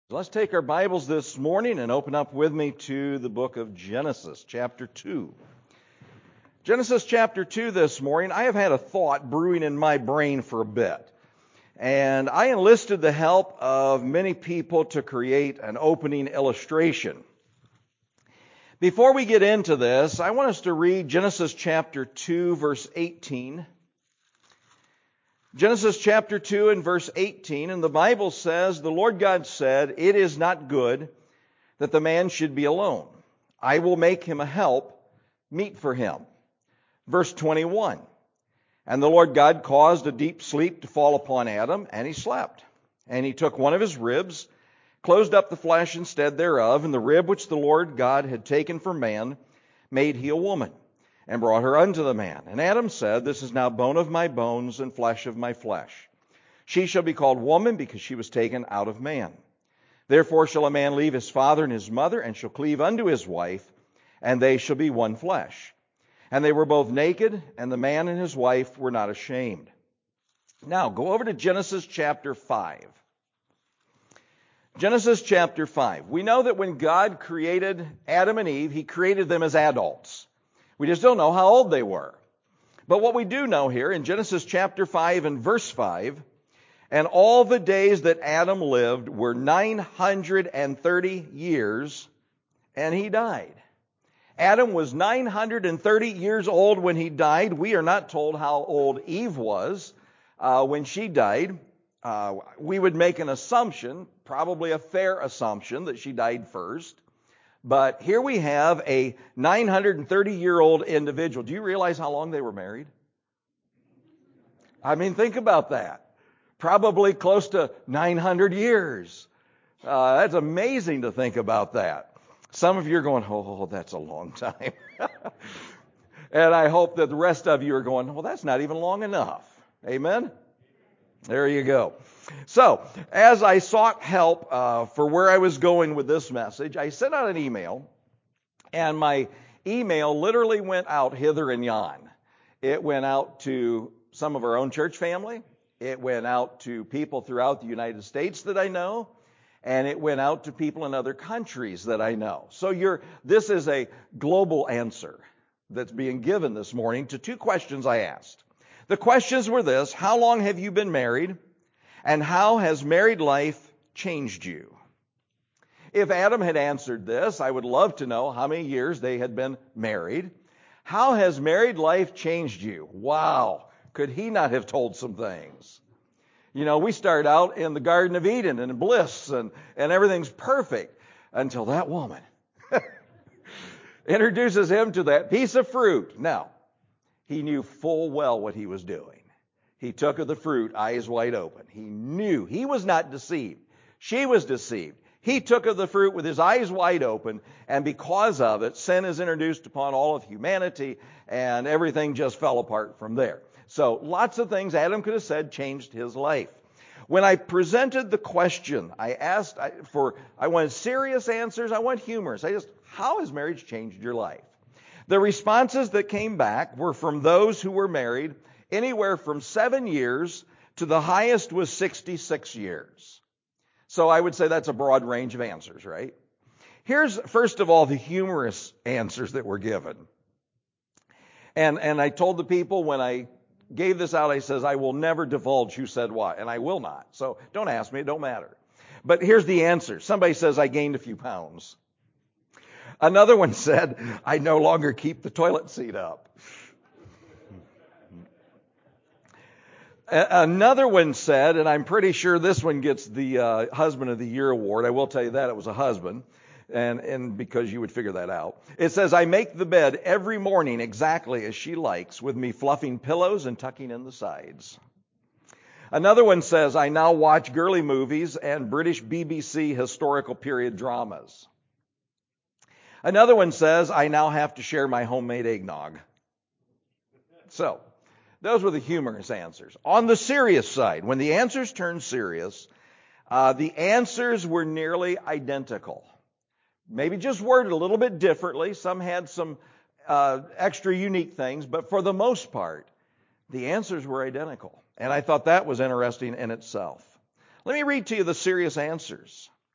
Let's take our Bibles this morning and open up with me to the book of Genesis, chapter 2. Genesis chapter 2 this morning, I have had a thought brewing in my brain for a bit. And I enlisted the help of many people to create an opening illustration. Before we get into this, I want us to read Genesis chapter 2, verse 18. Genesis chapter 2 and verse 18, and the Bible says, "The Lord God said, it is not good that the man should be alone. I will make him a help meet for him." Verse 21, "And the Lord God caused a deep sleep to fall upon Adam, and he slept. And he took one of his ribs, closed up the flesh instead thereof, and the rib which the Lord God had taken from man made he a woman, and brought her unto the man. And Adam said, This is now bone of my bones and flesh of my flesh. She shall be called woman, because she was taken out of man. Therefore shall a man leave his father and his mother, and shall cleave unto his wife, and they shall be one flesh. And they were both naked, and the man and his wife were not ashamed." Now, go over to Genesis chapter 5. Genesis chapter 5. We know that when God created Adam and Eve, He created them as adults. We just don't know how old they were. But what we do know here in Genesis chapter 5 and verse 5, "And all the days that Adam lived were 930 years, and he died." Adam was 930 years old when he died. We are not told how old Eve was when she died. We would make an assumption, probably a fair assumption, that she died first. But here we have a 930-year-old individual. Do you realize how long they were married? I mean, think about that. Probably close to 900 years. That's amazing to think about that. Some of you are going, "Oh, that's a long time." And I hope that the rest of you are going, "Well, that's not even long enough." Amen? There you go. So, as I sought help for where I was going with this message, I sent out an email, and my email literally went out hither and yon. It went out to some of our own church family. It went out to people throughout the United States that I know, and it went out to people in other countries that I know. So this is a global answer that's being given this morning to two questions I asked. The questions were this: how long have you been married? And how has married life changed you? If Adam had answered this, I would love to know how many years they had been married. How has married life changed you? Wow, could he not have told some things? You know, we start out in the Garden of Eden and bliss and everything's perfect until that woman introduces him to that piece of fruit. Now, he knew full well what he was doing. He took of the fruit, eyes wide open. He knew. He was not deceived. She was deceived. He took of the fruit with his eyes wide open, and because of it, sin is introduced upon all of humanity, and everything just fell apart from there. So lots of things Adam could have said changed his life. When I presented the question, I wanted serious answers, I want humorous. How has marriage changed your life? The responses that came back were from those who were married anywhere from 7 years to the highest was 66 years. So I would say that's a broad range of answers, right? Here's, first of all, the humorous answers that were given. And I told the people when I gave this out, I says, I will never divulge who said what, and I will not. So don't ask me, it don't matter. But here's the answer. Somebody says, I gained a few pounds. Another one said, I no longer keep the toilet seat up. Another one said, and I'm pretty sure this one gets the Husband of the Year award. I will tell you that it was a husband, and because you would figure that out. It says, I make the bed every morning exactly as she likes, with me fluffing pillows and tucking in the sides. Another one says, I now watch girly movies and British BBC historical period dramas. Another one says, I now have to share my homemade eggnog. So, those were the humorous answers. On the serious side, when the answers turned serious, the answers were nearly identical. Maybe just worded a little bit differently. Some had some extra unique things, but for the most part, the answers were identical. And I thought that was interesting in itself. Let me read to you the serious answers.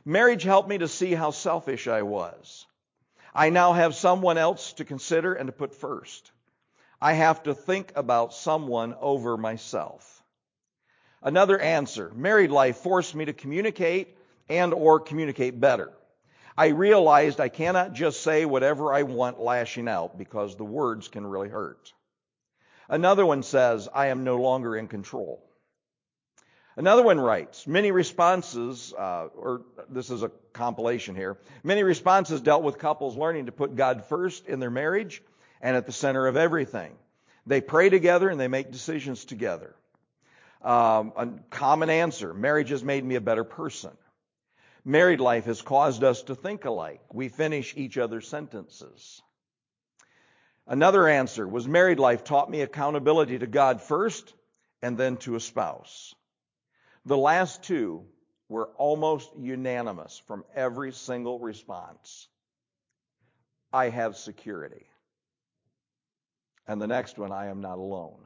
Marriage helped me to see how selfish I was. I now have someone else to consider and to put first. I have to think about someone over myself. Another answer, married life forced me to communicate and or communicate better. I realized I cannot just say whatever I want lashing out because the words can really hurt. Another one says, I am no longer in control. Another one writes, many responses, or this is a compilation here, many responses dealt with couples learning to put God first in their marriage and at the center of everything. They pray together and they make decisions together. A common answer, marriage has made me a better person. Married life has caused us to think alike. We finish each other's sentences. Another answer was married life taught me accountability to God first and then to a spouse. The last two were almost unanimous from every single response. I have security. And the next one, I am not alone.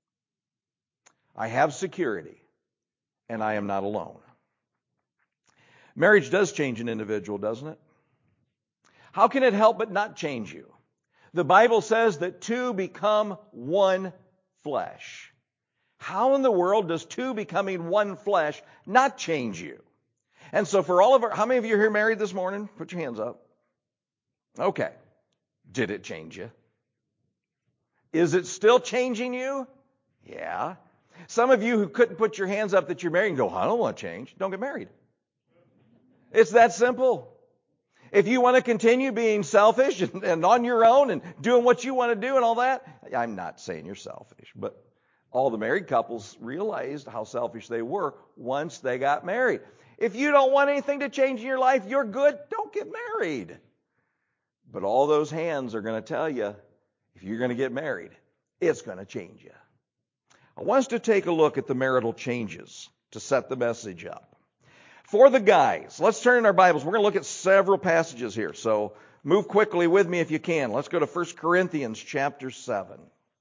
I have security, and I am not alone. Marriage does change an individual, doesn't it? How can it help but not change you? The Bible says that two become one flesh. How in the world does two becoming one flesh not change you? And so for all of how many of you are here married this morning? Put your hands up. Okay. Did it change you? Is it still changing you? Yeah. Some of you who couldn't put your hands up that you're married and go, I don't want to change. Don't get married. It's that simple. If you want to continue being selfish and on your own and doing what you want to do and all that, I'm not saying you're selfish, but all the married couples realized how selfish they were once they got married. If you don't want anything to change in your life, you're good. Don't get married. But all those hands are going to tell you, if you're going to get married, it's going to change you. I want us to take a look at the marital changes to set the message up. For the guys, let's turn in our Bibles. We're going to look at several passages here. So move quickly with me if you can. Let's go to 1 Corinthians chapter 7.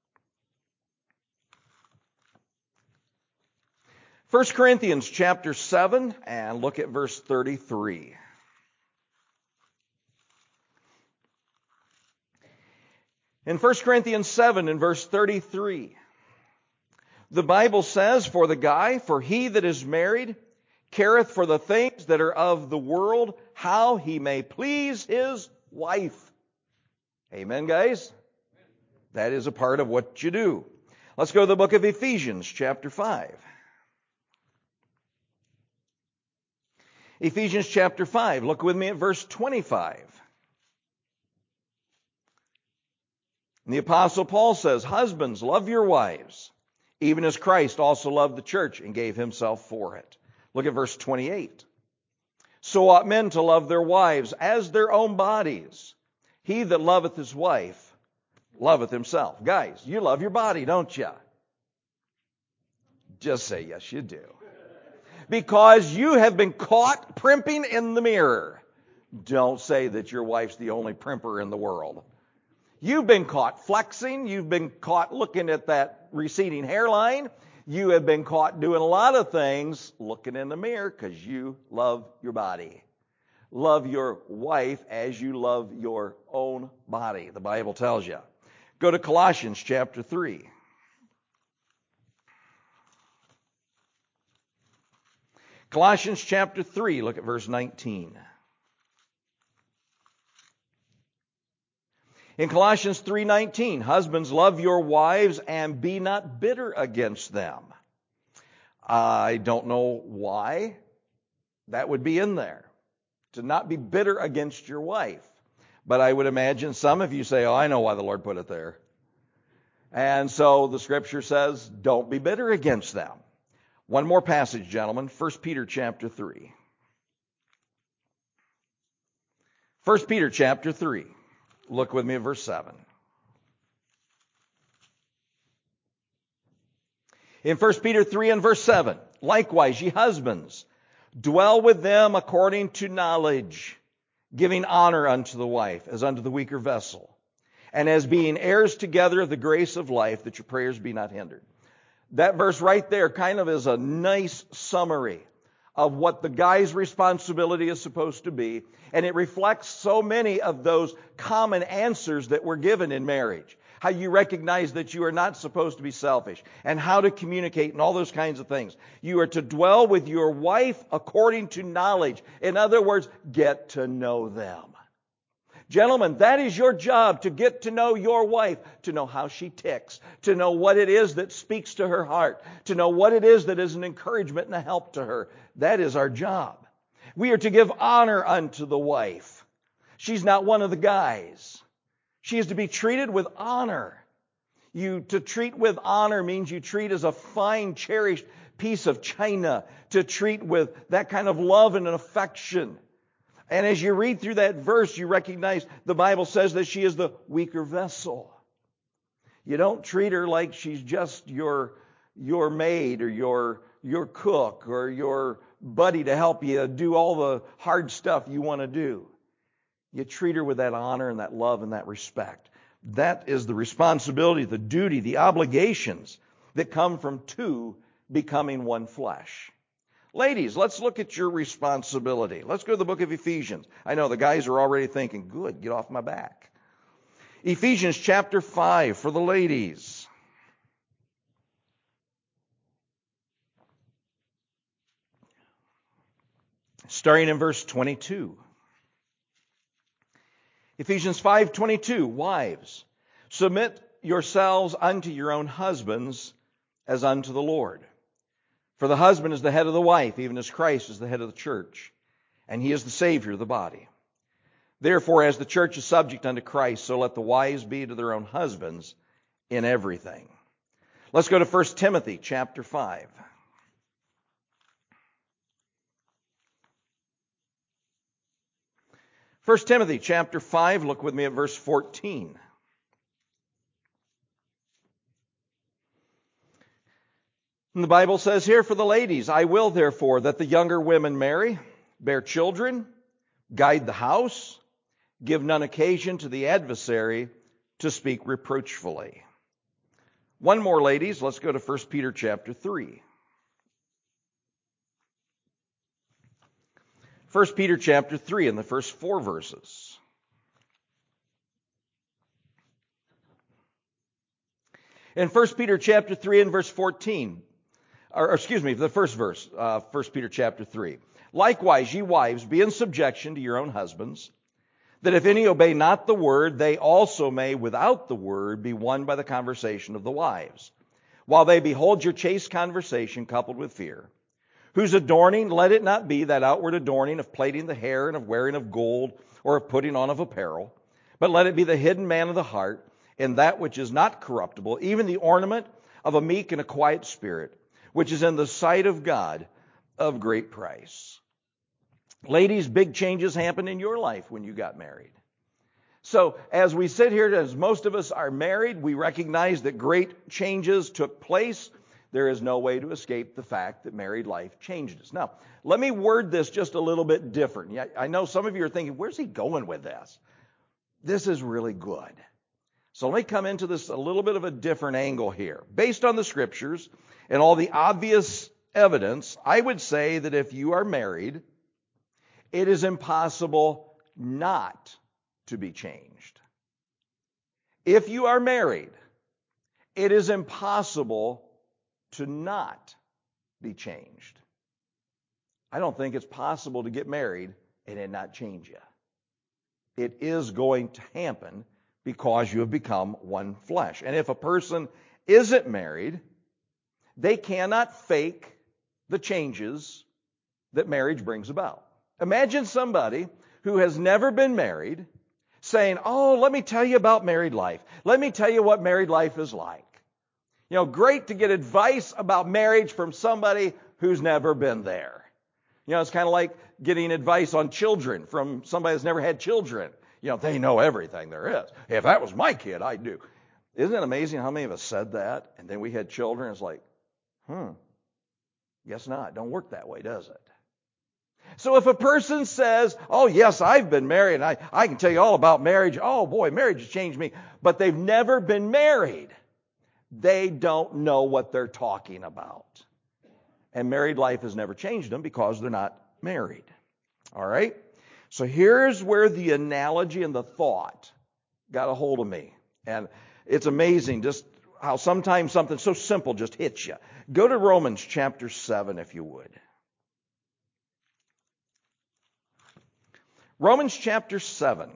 1 Corinthians chapter 7 and look at verse 33. In 1 Corinthians 7 and verse 33, the Bible says, for the guy, for he that is married, careth for the things that are of the world, how he may please his wife. Amen, guys? That is a part of what you do. Let's go to the book of Ephesians, chapter 5. Ephesians chapter 5. Look with me at verse 25. And the Apostle Paul says, husbands, love your wives, even as Christ also loved the church and gave himself for it. Look at verse 28. So ought men to love their wives as their own bodies. He that loveth his wife loveth himself. Guys, you love your body, don't you? Just say yes, you do. Because you have been caught primping in the mirror. Don't say that your wife's the only primper in the world. You've been caught flexing. You've been caught looking at that receding hairline. You have been caught doing a lot of things looking in the mirror because you love your body. Love your wife as you love your own body, the Bible tells you. Go to Colossians chapter 3. Colossians chapter 3, look at verse 19. In Colossians 3:19, husbands, love your wives and be not bitter against them. I don't know why that would be in there, to not be bitter against your wife. But I would imagine some of you say, oh, I know why the Lord put it there. And so the scripture says, don't be bitter against them. One more passage, gentlemen, 1 Peter chapter 3. 1 Peter chapter 3. Look with me at verse 7. In 1 Peter 3 and verse 7, likewise, ye husbands, dwell with them according to knowledge, giving honor unto the wife as unto the weaker vessel, and as being heirs together of the grace of life, that your prayers be not hindered. That verse right there kind of is a nice summary of what the guy's responsibility is supposed to be. And it reflects so many of those common answers that were given in marriage. How you recognize that you are not supposed to be selfish, and how to communicate and all those kinds of things. You are to dwell with your wife according to knowledge. In other words, get to know them. Gentlemen, that is your job, to get to know your wife, to know how she ticks, to know what it is that speaks to her heart, to know what it is that is an encouragement and a help to her. That is our job. We are to give honor unto the wife. She's not one of the guys. She is to be treated with honor. To treat with honor means you treat as a fine, cherished piece of china, to treat with that kind of love and affection. And as you read through that verse, you recognize the Bible says that she is the weaker vessel. You don't treat her like she's just your maid or your cook or your buddy to help you do all the hard stuff you want to do. You treat her with that honor and that love and that respect. That is the responsibility, the duty, the obligations that come from two becoming one flesh. Ladies, let's look at your responsibility. Let's go to the book of Ephesians. I know the guys are already thinking, good, get off my back. Ephesians chapter 5 for the ladies. Starting in verse 22. Ephesians 5:22, wives, submit yourselves unto your own husbands as unto the Lord. For the husband is the head of the wife, even as Christ is the head of the church, and he is the Savior of the body. Therefore, as the church is subject unto Christ, so let the wives be to their own husbands in everything. Let's go to 1 Timothy chapter 5. 1 Timothy chapter 5, look with me at verse 14. And the Bible says here for the ladies, I will therefore that the younger women marry, bear children, guide the house, give none occasion to the adversary to speak reproachfully. One more, ladies. Let's go to 1 Peter chapter 3. 1 Peter chapter 3 in the first 4 verses. In 1 Peter chapter 3 and verse 14, the first verse, 1 Peter chapter 3. Likewise, ye wives, be in subjection to your own husbands, that if any obey not the word, they also may without the word be won by the conversation of the wives, while they behold your chaste conversation coupled with fear, whose adorning, let it not be that outward adorning of plaiting the hair and of wearing of gold or of putting on of apparel, but let it be the hidden man of the heart, in that which is not corruptible, even the ornament of a meek and a quiet spirit, which is in the sight of God of great price. Ladies, big changes happened in your life when you got married. So as we sit here, as most of us are married, we recognize that great changes took place. There is no way to escape the fact that married life changed us. Now, let me word this just a little bit different. I know some of you are thinking, where's he going with this? This is really good. So let me come into this a little bit of a different angle here. Based on the scriptures and all the obvious evidence, I would say that if you are married, it is impossible not to be changed. If you are married, it is impossible to not be changed. I don't think it's possible to get married and it not change you. It is going to happen because you have become one flesh. And if a person isn't married, they cannot fake the changes that marriage brings about. Imagine somebody who has never been married saying, oh, let me tell you about married life. Let me tell you what married life is like. You know, great to get advice about marriage from somebody who's never been there. You know, it's kind of like getting advice on children from somebody that's never had children. You know, they know everything there is. If that was my kid, I'd do. Isn't it amazing how many of us said that? And then we had children. It's like, guess not. Don't work that way, does it? So if a person says, oh, yes, I've been married, and I can tell you all about marriage. Oh, boy, marriage has changed me. But they've never been married. They don't know what they're talking about. And married life has never changed them because they're not married. All right? So here's where the analogy and the thought got a hold of me. And it's amazing just how sometimes something so simple just hits you. Go to Romans chapter 7, if you would. Romans chapter 7.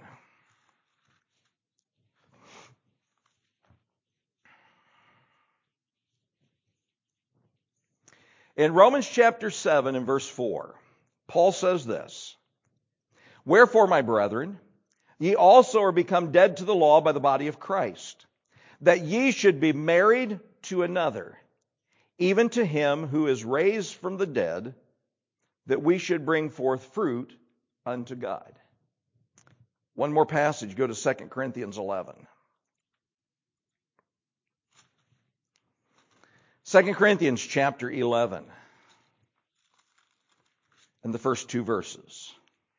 In Romans chapter 7 and verse 4, Paul says this, "Wherefore, my brethren, ye also are become dead to the law by the body of Christ, that ye should be married to another, even to him who is raised from the dead, that we should bring forth fruit unto God." One more passage, go to 2 Corinthians 11. 2 Corinthians chapter 11 and the first two verses.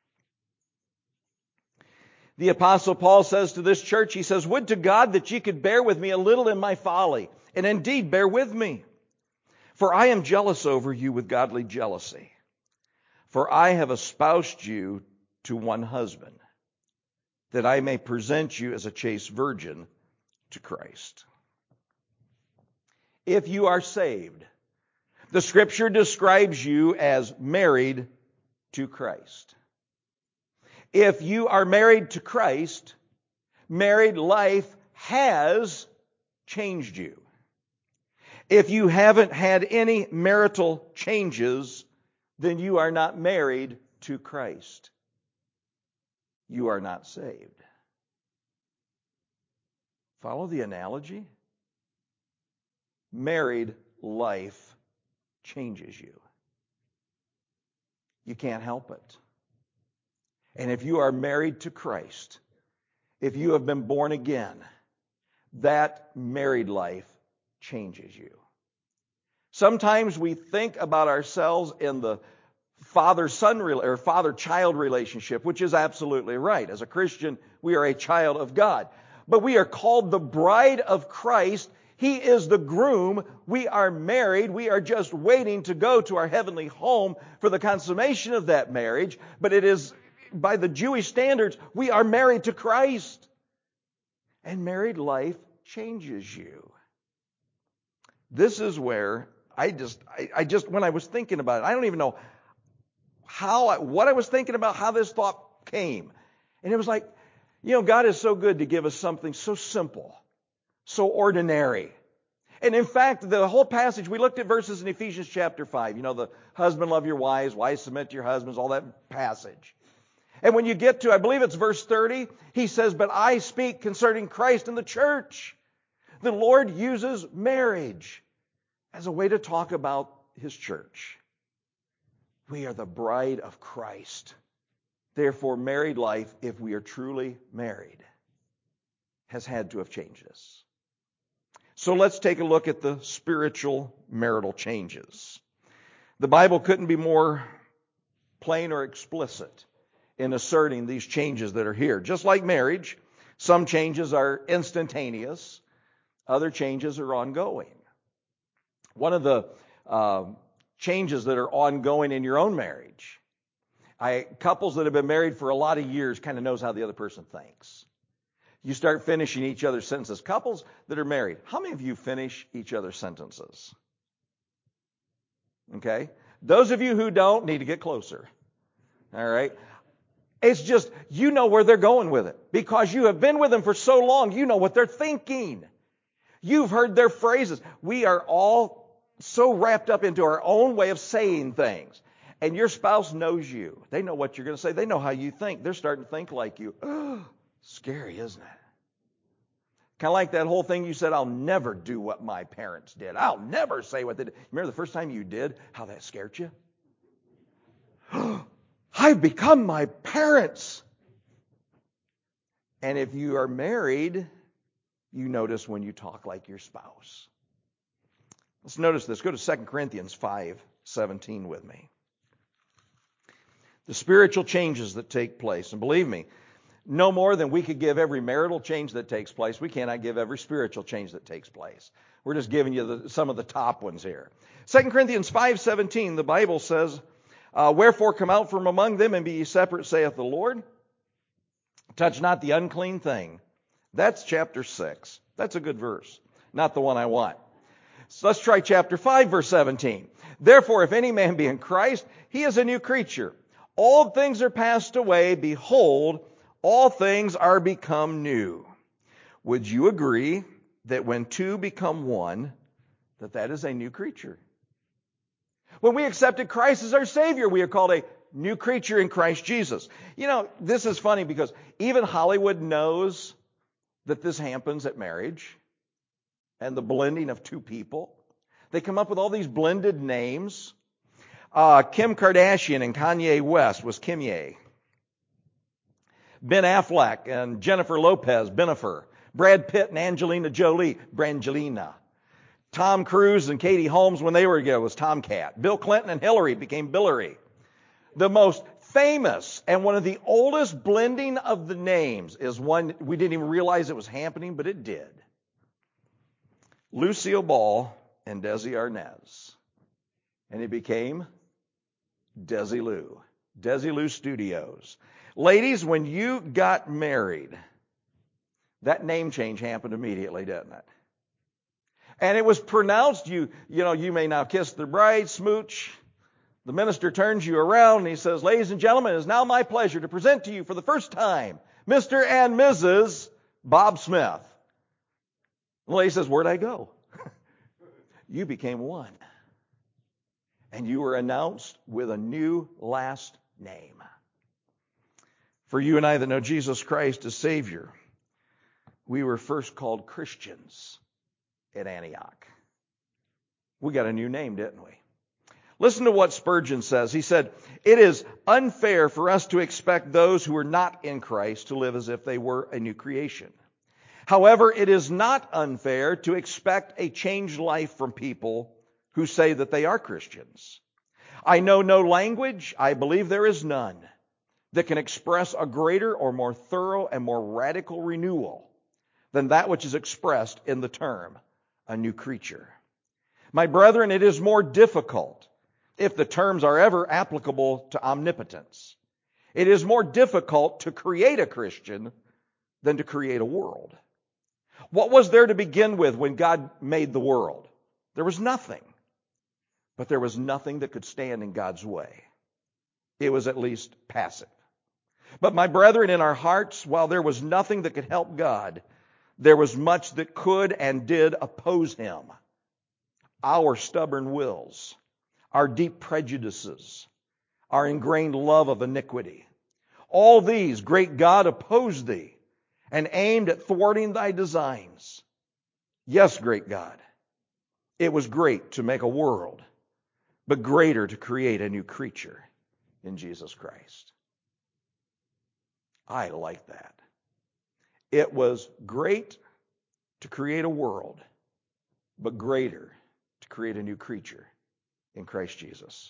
The Apostle Paul says to this church, he says, "Would to God that ye could bear with me a little in my folly, and indeed bear with me. For I am jealous over you with godly jealousy. For I have espoused you to one husband, that I may present you as a chaste virgin to Christ." If you are saved, the Scripture describes you as married to Christ. If you are married to Christ, married life has changed you. If you haven't had any marital changes, then you are not married to Christ. You are not saved. Follow the analogy? Married life changes you. You can't help it. And if you are married to Christ, if you have been born again, that married life changes you. Sometimes we think about ourselves in the father-son or father-child relationship, which is absolutely right. As a Christian, we are a child of God. But we are called the bride of Christ. He is the groom. We are married. We are just waiting to go to our heavenly home for the consummation of that marriage. But it is, by the Jewish standards, we are married to Christ. And married life changes you. This is where I just, when I was thinking about it, I don't even know what I was thinking about, how this thought came. And it was like, God is so good to give us something so simple, so ordinary. And in fact, the whole passage, we looked at verses in Ephesians chapter 5. The husband love your wives, wives submit to your husbands, all that passage. And when you get to, I believe it's verse 30, he says, "But I speak concerning Christ and the church." The Lord uses marriage as a way to talk about His church. We are the bride of Christ. Therefore, married life, if we are truly married, has had to have changed us. So let's take a look at the spiritual marital changes. The Bible couldn't be more plain or explicit in asserting these changes that are here. Just like marriage, some changes are instantaneous, other changes are ongoing. One of the changes that are ongoing in your own marriage, couples that have been married for a lot of years kind of knows how the other person thinks. You start finishing each other's sentences. Couples that are married, how many of you finish each other's sentences? Okay? Those of you who don't need to get closer. All right? It's just, you know where they're going with it. Because you have been with them for so long, you know what they're thinking. You've heard their phrases. We are all so wrapped up into our own way of saying things. And your spouse knows you. They know what you're going to say. They know how you think. They're starting to think like you. Scary, isn't it? Kind of like that whole thing you said, "I'll never do what my parents did. I'll never say what they did." Remember the first time you did, how that scared you? I've become my parents. And if you are married, you notice when you talk like your spouse. Let's notice this. Go to 2 Corinthians 5:17 with me. The spiritual changes that take place. And believe me, no more than we could give every marital change that takes place, we cannot give every spiritual change that takes place. We're just giving you some of the top ones here. 2 Corinthians 5:17, the Bible says, wherefore come out from among them and be ye separate, saith the Lord. Touch not the unclean thing. That's chapter 6. That's a good verse. Not the one I want. So let's try chapter 5, verse 17. Therefore, if any man be in Christ, he is a new creature. All things are passed away. Behold, all things are become new. Would you agree that when two become one, that is a new creature? When we accepted Christ as our Savior, we are called a new creature in Christ Jesus. You know, this is funny because even Hollywood knows that this happens at marriage and the blending of two people. They come up with all these blended names. Kim Kardashian and Kanye West was Kimye. Ben Affleck and Jennifer Lopez, Benifer. Brad Pitt and Angelina Jolie, Brangelina. Tom Cruise and Katie Holmes, when they were together, was Tomcat. Bill Clinton and Hillary became Billary. The most famous and one of the oldest blending of the names is one we didn't even realize it was happening, but it did. Lucille Ball and Desi Arnaz. And it became Desilu. Desilu Studios. Ladies, when you got married, that name change happened immediately, didn't it? And it was pronounced, you may now kiss the bride, smooch. The minister turns you around and he says, ladies and gentlemen, it is now my pleasure to present to you for the first time, Mr. and Mrs. Bob Smith. The lady says, where'd I go? You became one. And you were announced with a new last name. For you and I that know Jesus Christ as Savior, we were first called Christians at Antioch. We got a new name, didn't we? Listen to what Spurgeon says. He said, it is unfair for us to expect those who are not in Christ to live as if they were a new creation. However, it is not unfair to expect a changed life from people who say that they are Christians. I know no language, I believe there is none, that can express a greater or more thorough and more radical renewal than that which is expressed in the term, a new creature. My brethren, it is more difficult, if the terms are ever applicable to omnipotence. It is more difficult to create a Christian than to create a world. What was there to begin with when God made the world? There was nothing. But there was nothing that could stand in God's way. It was at least passive. But my brethren, in our hearts, while there was nothing that could help God, there was much that could and did oppose Him. Our stubborn wills, our deep prejudices, our ingrained love of iniquity. All these, great God, opposed Thee and aimed at thwarting Thy designs. Yes, great God, it was great to make a world, but greater to create a new creature in Jesus Christ. I like that. It was great to create a world, but greater to create a new creature in Christ Jesus.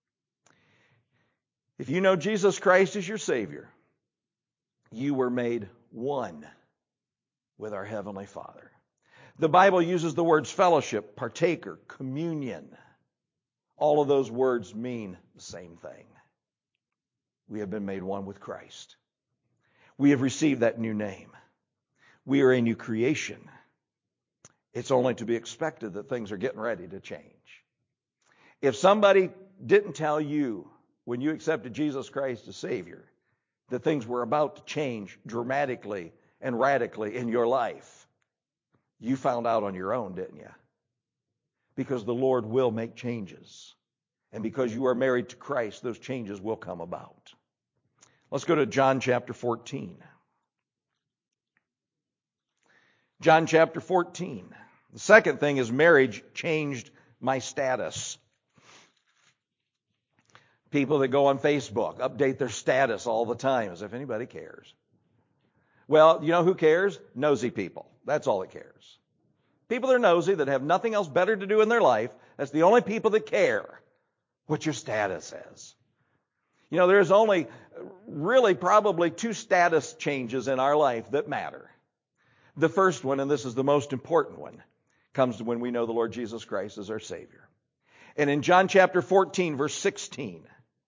If you know Jesus Christ as your Savior, you were made one with our Heavenly Father. The Bible uses the words fellowship, partaker, communion. All of those words mean the same thing. We have been made one with Christ. We have received that new name. We are a new creation. It's only to be expected that things are getting ready to change. If somebody didn't tell you when you accepted Jesus Christ as Savior that things were about to change dramatically and radically in your life, you found out on your own, didn't you? Because the Lord will make changes. And because you are married to Christ, those changes will come about. Let's go to John chapter 14. John chapter 14. The second thing is marriage changed my status. People that go on Facebook update their status all the time as if anybody cares. Well, you know who cares? Nosy people. That's all that cares. People that are nosy, that have nothing else better to do in their life, that's the only people that care what your status is. You know, there's only really probably two status changes in our life that matter. The first one, and this is the most important one, comes when we know the Lord Jesus Christ as our Savior. And in John chapter 14, verse 16,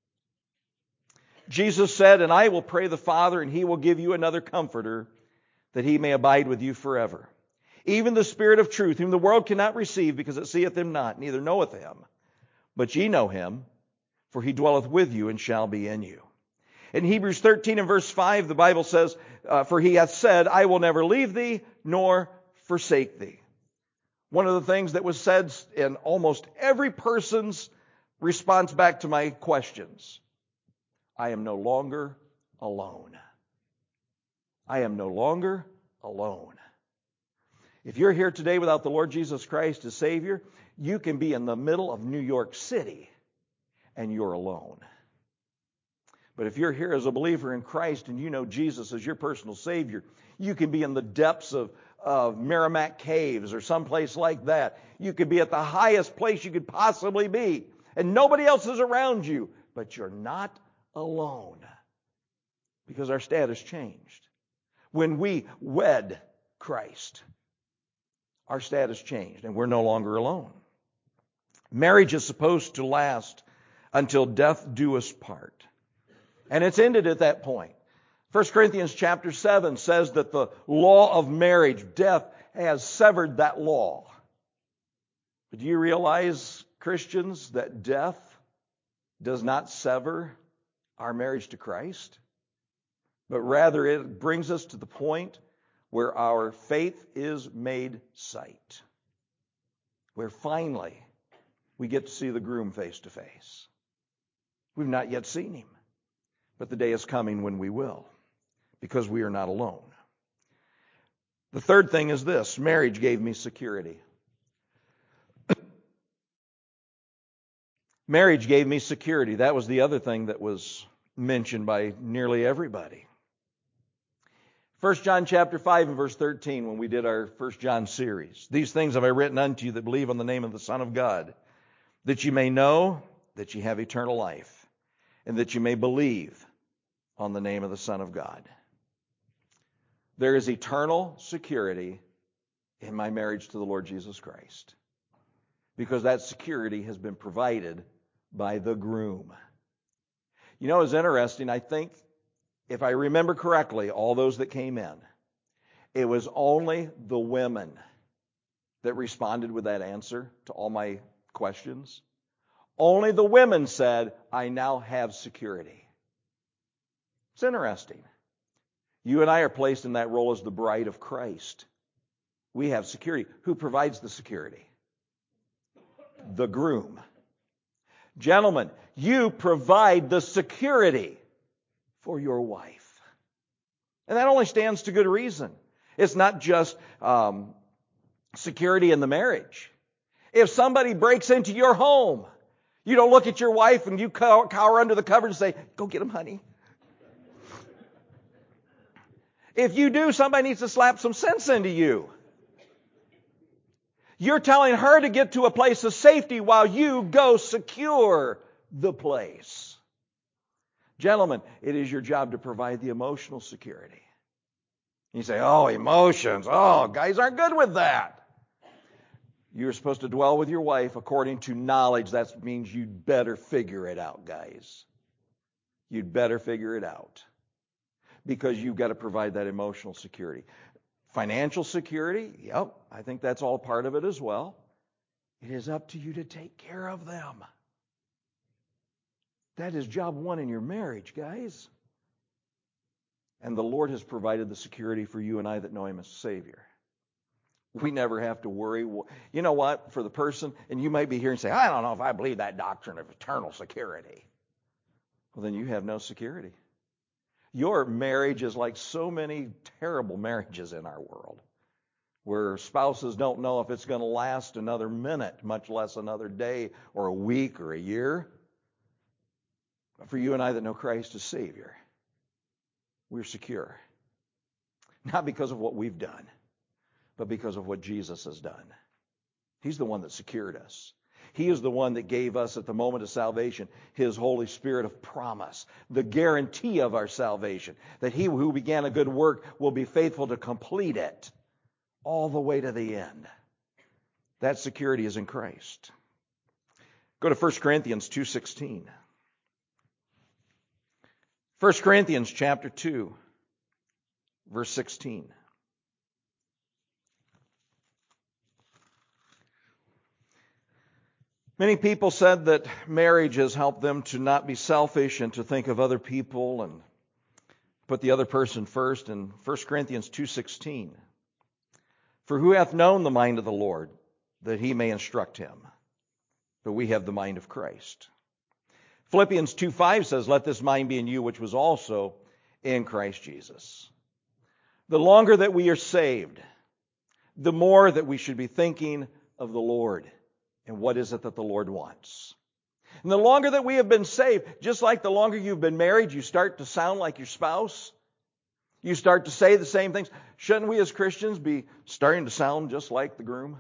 Jesus said, "And I will pray the Father, and He will give you another Comforter, that He may abide with you forever. Even the Spirit of truth, whom the world cannot receive, because it seeth Him not, neither knoweth Him. But ye know Him, for He dwelleth with you, and shall be in you." In Hebrews 13 and verse 5, the Bible says, "For He hath said, I will never leave thee, nor forsake thee." One of the things that was said in almost every person's response back to my questions: I am no longer alone. I am no longer alone. If you're here today without the Lord Jesus Christ as Savior, you can be in the middle of New York City and you're alone. But if you're here as a believer in Christ and you know Jesus as your personal Savior, you can be in the depths of Merrimack Caves or someplace like that. You could be at the highest place you could possibly be, and nobody else is around you, but you're not alone, because our status changed. When we wed Christ, our status changed, and we're no longer alone. Marriage is supposed to last until death do us part. And it's ended at that point. 1 Corinthians chapter 7 says that the law of marriage, death, has severed that law. But do you realize, Christians, that death does not sever our marriage to Christ? But rather it brings us to the point where our faith is made sight. Where finally we get to see the groom face to face. We've not yet seen him. But the day is coming when we will, because we are not alone. The third thing is this: marriage gave me security. Marriage gave me security. That was the other thing that was mentioned by nearly everybody. 1 John chapter 5 and verse 13, when we did our 1 John series. "These things have I written unto you that believe on the name of the Son of God, that you may know that ye have eternal life, and that you may believe on the name of the Son of God." There is eternal security in my marriage to the Lord Jesus Christ, because that security has been provided by the groom. You know, it's interesting. I think, if I remember correctly, all those that came in, it was only the women that responded with that answer to all my questions. Only the women said, "I now have security." It's interesting. You and I are placed in that role as the bride of Christ. We have security. Who provides the security? The groom. Gentlemen, you provide the security for your wife. And that only stands to good reason. It's not just security in the marriage. If somebody breaks into your home, you don't look at your wife and you cower under the covers and say, "Go get him, honey." If you do, somebody needs to slap some sense into you. You're telling her to get to a place of safety while you go secure the place. Gentlemen, it is your job to provide the emotional security. You say, "Oh, emotions. Oh, guys aren't good with that." You're supposed to dwell with your wife according to knowledge. That means you'd better figure it out, guys. You'd better figure it out. Because you've got to provide that emotional security. Financial security, yep, I think that's all part of it as well. It is up to you to take care of them. That is job one in your marriage, guys. And the Lord has provided the security for you and I that know Him as Savior. We never have to worry. You know what? For the person, and you might be here and say, "I don't know if I believe that doctrine of eternal security." Well, then you have no security. Your marriage is like so many terrible marriages in our world, where spouses don't know if it's going to last another minute, much less another day or a week or a year. But for you and I that know Christ as Savior, we're secure. Not because of what we've done, but because of what Jesus has done. He's the one that secured us. He is the one that gave us at the moment of salvation His Holy Spirit of promise, the guarantee of our salvation, that He who began a good work will be faithful to complete it all the way to the end. That security is in Christ. Go to 1 Corinthians 2:16. 1 Corinthians chapter 2, verse 16. Many people said that marriage has helped them to not be selfish and to think of other people and put the other person first. In 1 Corinthians 2:16, for who hath known the mind of the Lord, that he may instruct him? But we have the mind of Christ. Philippians 2:5 says, let this mind be in you, which was also in Christ Jesus. The longer that we are saved, the more that we should be thinking of the Lord. And what is it that the Lord wants? And the longer that we have been saved, just like the longer you've been married, you start to sound like your spouse. You start to say the same things. Shouldn't we as Christians be starting to sound just like the groom?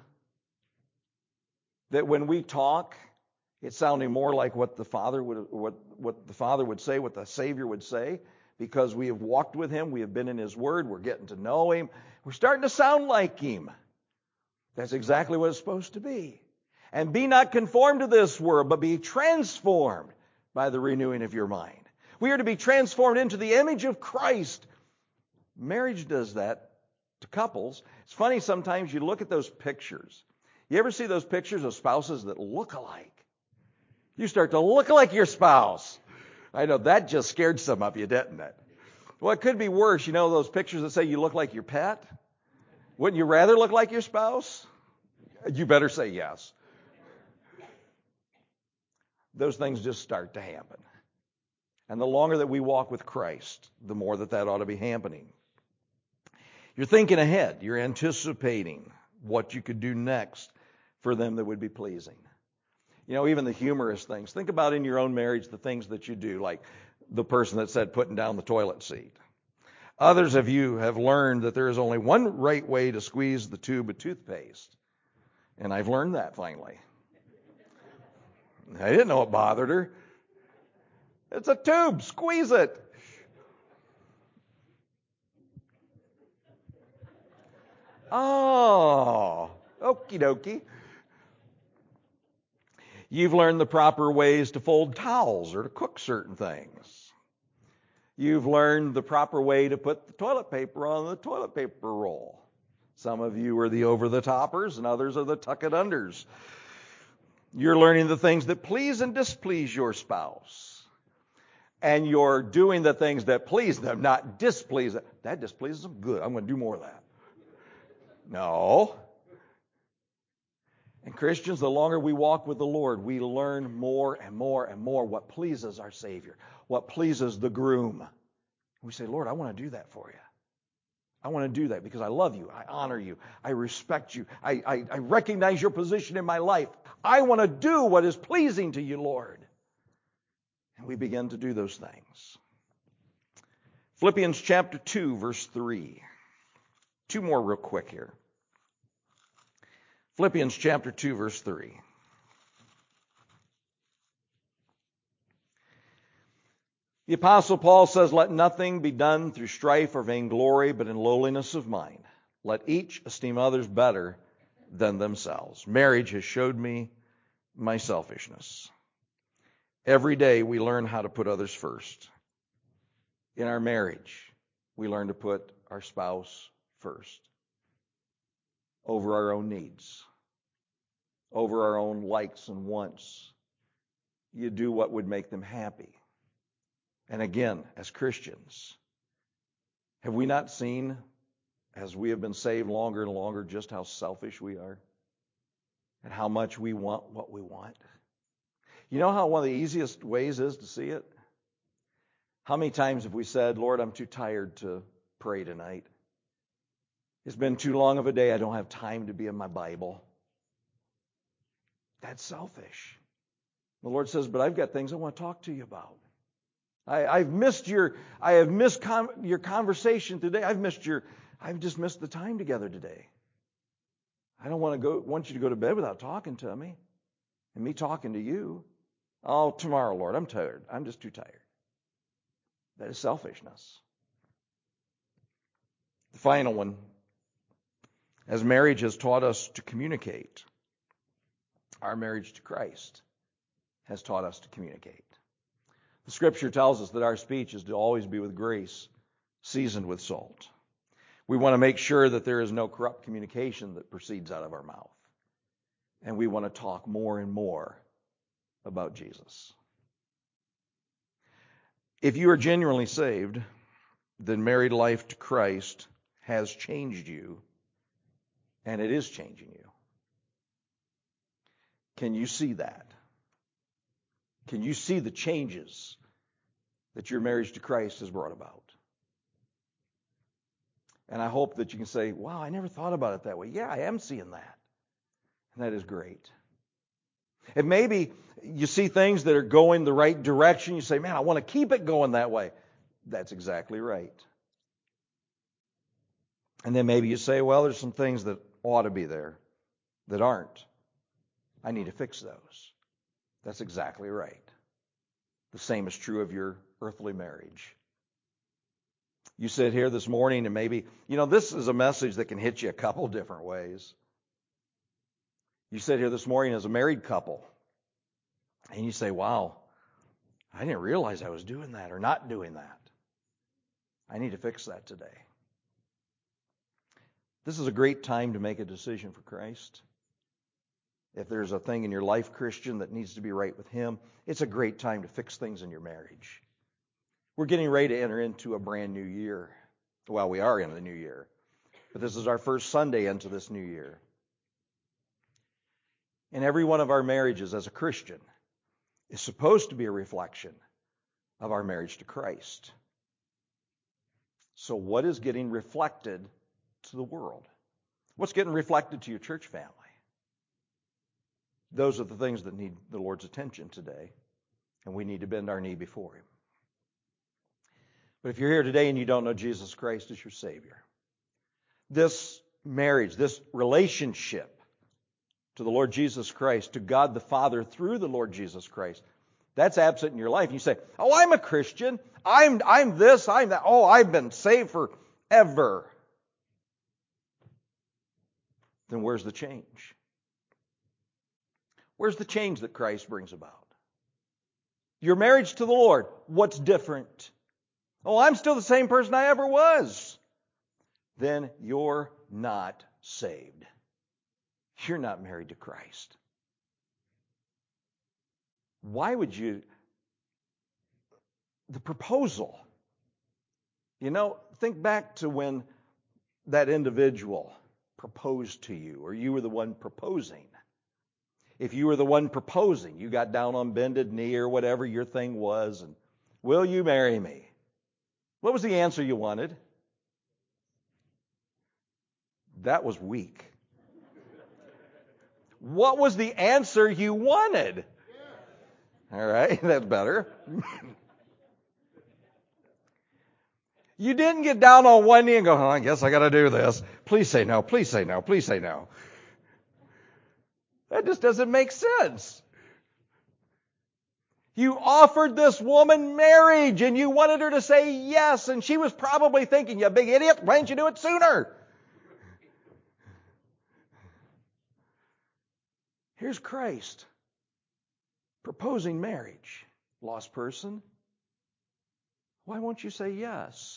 That when we talk, it's sounding more like what the Father would say, what the Savior would say, because we have walked with Him, we have been in His Word, we're getting to know Him. We're starting to sound like Him. That's exactly what it's supposed to be. And be not conformed to this world, but be transformed by the renewing of your mind. We are to be transformed into the image of Christ. Marriage does that to couples. It's funny, sometimes you look at those pictures. You ever see those pictures of spouses that look alike? You start to look like your spouse. I know that just scared some of you, didn't it? Well, it could be worse. You know those pictures that say you look like your pet? Wouldn't you rather look like your spouse? You better say yes. Those things just start to happen. And the longer that we walk with Christ, the more that ought to be happening. You're thinking ahead. You're anticipating what you could do next for them that would be pleasing. You know, even the humorous things. Think about in your own marriage the things that you do, like the person that said putting down the toilet seat. Others of you have learned that there is only one right way to squeeze the tube of toothpaste. And I've learned that finally. I didn't know it bothered her. It's a tube. Squeeze it. Oh, okie dokie. You've learned the proper ways to fold towels or to cook certain things. You've learned the proper way to put the toilet paper on the toilet paper roll. Some of you are the over-the-toppers and others are the tuck-it-unders. You're learning the things that please and displease your spouse. And you're doing the things that please them, not displease them. That displeases them? Good. I'm going to do more of that. No. And Christians, the longer we walk with the Lord, we learn more and more and more what pleases our Savior, what pleases the groom. We say, Lord, I want to do that for you. I want to do that because I love you. I honor you. I respect you. I recognize your position in my life. I want to do what is pleasing to you, Lord. And we begin to do those things. Philippians chapter 2, verse 3. Two more real quick here. Philippians chapter 2, verse 3. The Apostle Paul says, let nothing be done through strife or vainglory, but in lowliness of mind. Let each esteem others better than themselves. Marriage has showed me my selfishness. Every day we learn how to put others first. In our marriage, we learn to put our spouse first over our own needs, over our own likes and wants. You do what would make them happy. And again, as Christians, have we not seen, as we have been saved longer and longer, just how selfish we are? And how much we want what we want? You know how one of the easiest ways is to see it? How many times have we said, Lord, I'm too tired to pray tonight. It's been too long of a day. I don't have time to be in my Bible. That's selfish. The Lord says, but I've got things I want to talk to you about. I have missed your conversation today. I've just missed the time together today. I don't want you to go to bed without talking to me and me talking to you. Oh, tomorrow, Lord, I'm tired. I'm just too tired. That is selfishness. The final one, as marriage has taught us to communicate, our marriage to Christ has taught us to communicate. The Scripture tells us that our speech is to always be with grace, seasoned with salt. We want to make sure that there is no corrupt communication that proceeds out of our mouth. And we want to talk more and more about Jesus. If you are genuinely saved, then married life to Christ has changed you, and it is changing you. Can you see that? Can you see the changes that your marriage to Christ has brought about? And I hope that you can say, wow, I never thought about it that way. Yeah, I am seeing that. And that is great. And maybe you see things that are going the right direction. You say, man, I want to keep it going that way. That's exactly right. And then maybe you say, well, there's some things that ought to be there that aren't. I need to fix those. That's exactly right. The same is true of your earthly marriage. You sit here this morning and maybe, this is a message that can hit you a couple different ways. You sit here this morning as a married couple and you say, wow, I didn't realize I was doing that or not doing that. I need to fix that today. This is a great time to make a decision for Christ. If there's a thing in your life, Christian, that needs to be right with Him, it's a great time to fix things in your marriage. We're getting ready to enter into a brand new year. Well, we are in the new year. But this is our first Sunday into this new year. And every one of our marriages as a Christian is supposed to be a reflection of our marriage to Christ. So what is getting reflected to the world? What's getting reflected to your church family? Those are the things that need the Lord's attention today, and we need to bend our knee before Him. But if you're here today and you don't know Jesus Christ as your Savior, this marriage, this relationship to the Lord Jesus Christ, to God the Father through the Lord Jesus Christ, that's absent in your life. And you say, oh, I'm a Christian. I'm this, I'm that. Oh, I've been saved forever. Then where's the change? Where's the change that Christ brings about? Your marriage to the Lord, what's different? Oh, I'm still the same person I ever was. Then you're not saved. You're not married to Christ. Why would you? The proposal. Think back to when that individual proposed to you, or you were the one proposing. If you were the one proposing, you got down on bended knee or whatever your thing was, and will you marry me? What was the answer you wanted? That was weak. What was the answer you wanted? All right, that's better. You didn't get down on one knee and go, I guess I got to do this. Please say no, please say no, please say no. That just doesn't make sense. You offered this woman marriage and you wanted her to say yes, and she was probably thinking, you big idiot, why didn't you do it sooner? Here's Christ proposing marriage. Lost person, why won't you say yes?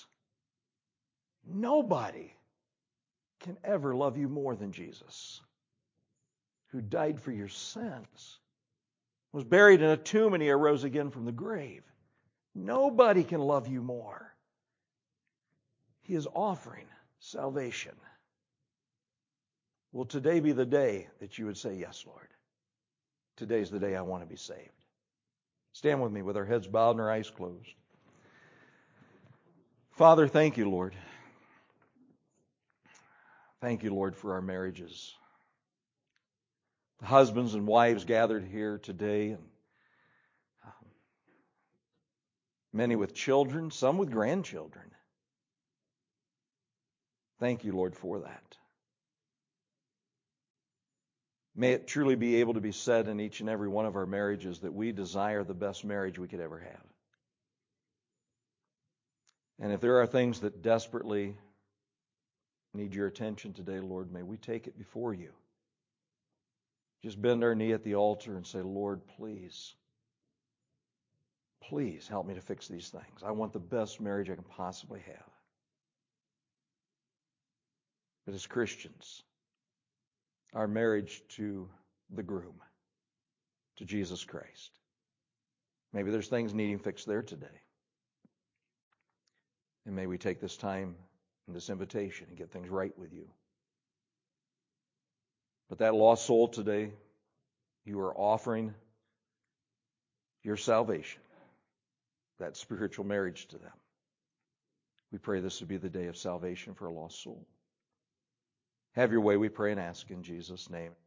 Nobody can ever love you more than Jesus, who died for your sins, was buried in a tomb, and He arose again from the grave. Nobody can love you more. He is offering salvation. Will today be the day that you would say, yes, Lord? Today's the day I want to be saved. Stand with me with our heads bowed and our eyes closed. Father, thank you, Lord. Thank you, Lord, for our marriages. The husbands and wives gathered here today, and many with children, some with grandchildren. Thank you, Lord, for that. May it truly be able to be said in each and every one of our marriages that we desire the best marriage we could ever have. And if there are things that desperately need your attention today, Lord, may we take it before you. just bend our knee at the altar and say, Lord, please help me to fix these things. I want the best marriage I can possibly have. But as Christians, our marriage to the groom, to Jesus Christ, maybe there's things needing fixed there today. And may we take this time and this invitation and get things right with you. But that lost soul today, you are offering your salvation, that spiritual marriage to them. We pray this would be the day of salvation for a lost soul. Have your way, we pray and ask in Jesus' name.